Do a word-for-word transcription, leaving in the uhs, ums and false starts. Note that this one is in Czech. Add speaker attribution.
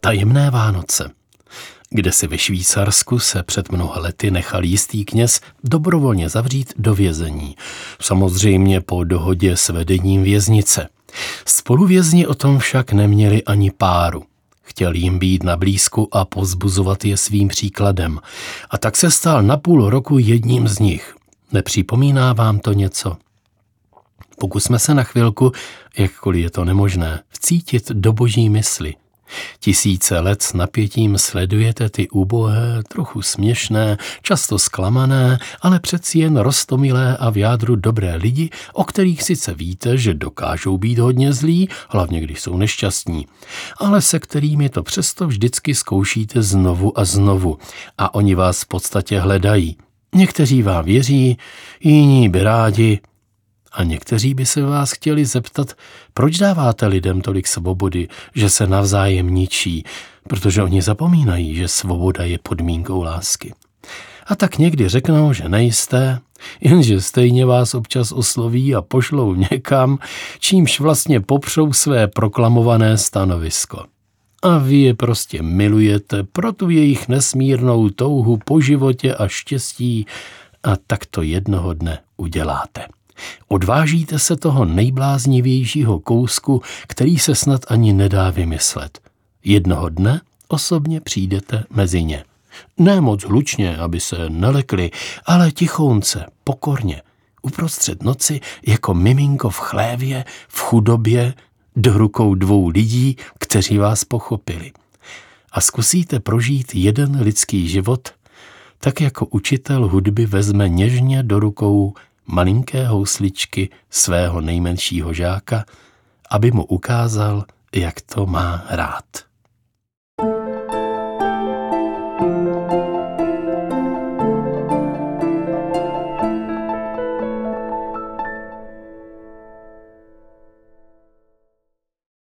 Speaker 1: Tajemné Vánoce. Kdesi ve Švýcarsku se před mnoha lety nechal jistý kněz dobrovolně zavřít do vězení. Samozřejmě po dohodě s vedením věznice. Spoluvězni o tom však neměli ani páru. Chtěl jim být na blízku a povzbuzovat je svým příkladem. A tak se stal na půl roku jedním z nich. Nepřipomíná vám to něco? Pokusme se na chvilku, jakkoliv je to nemožné, vcítit do boží mysli. Tisíce let s napětím sledujete ty ubohé, trochu směšné, často zklamané, ale přeci jen roztomilé a v jádru dobré lidi, o kterých sice víte, že dokážou být hodně zlí, hlavně když jsou nešťastní, ale se kterými to přesto vždycky zkoušíte znovu a znovu a oni vás v podstatě hledají. Někteří vám věří, jiní by rádi, a někteří by se vás chtěli zeptat, proč dáváte lidem tolik svobody, že se navzájem ničí, protože oni zapomínají, že svoboda je podmínkou lásky. A tak někdy řeknou, že nejste, jenže stejně vás občas osloví a pošlou někam, čímž vlastně popřou své proklamované stanovisko. A vy je prostě milujete pro tu jejich nesmírnou touhu po životě a štěstí a tak to jednoho dne uděláte. Odvážíte se toho nejbláznivějšího kousku, který se snad ani nedá vymyslet. Jednoho dne osobně přijdete mezi ně. Ne moc hlučně, aby se nelekli, ale tichounce, pokorně, uprostřed noci jako miminko v chlévě, v chudobě, do rukou dvou lidí, kteří vás pochopili. A zkusíte prožít jeden lidský život, tak jako učitel hudby vezme něžně do rukou malinké housličky svého nejmenšího žáka, aby mu ukázal, jak to má hrát.